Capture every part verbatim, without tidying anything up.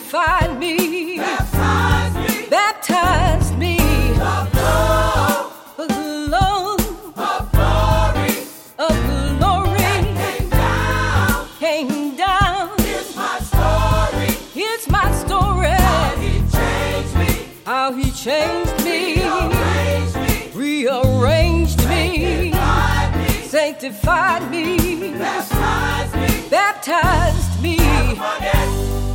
sanctified me, baptized me, baptized me, of love, of love, of glory, of glory, came down. came down. Here's my story, Here's my story, how he changed me, how he changed me, rearranged me, rearranged me, sanctified me, sanctified me, baptized me, baptized me. forget.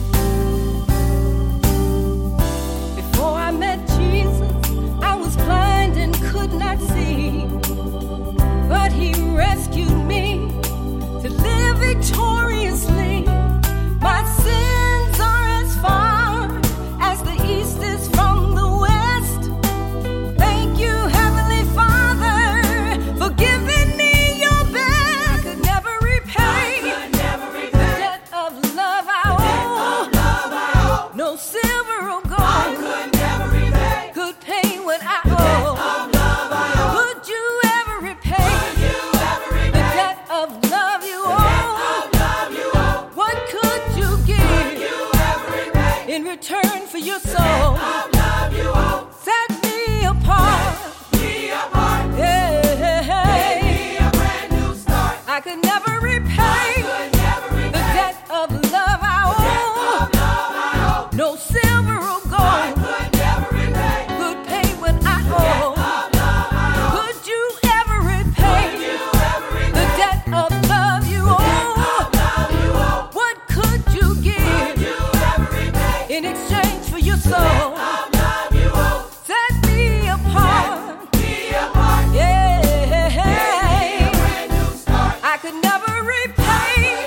Before I met Jesus, I was blind and could not see, but he rescued me to live victoriously. My sins are as far as the east is from the west. Thank you, Heavenly Father, for giving me your best. I could never repay Could never the repay debt of love I owe. love I owe. No silver or I gold could never repay could pay what I owe. of love I owe. Could you ever repay You ever the repay debt of love you of owe? love you owe? What could you give You ever repay in return for your soul? of love you owe? Set me apart. Me apart, Yeah. me a brand new start. I could never repay Could never the repay debt of love I owe. of love I owe. No silver or gold Could never repay could pay what I owe. of love I owe. Could you ever repay You ever the repay debt of love you owe? of love you owe? What could you give You ever repay in exchange for your soul? of love you owe? Set me apart. Me apart, Yeah. brand new start. I could never repay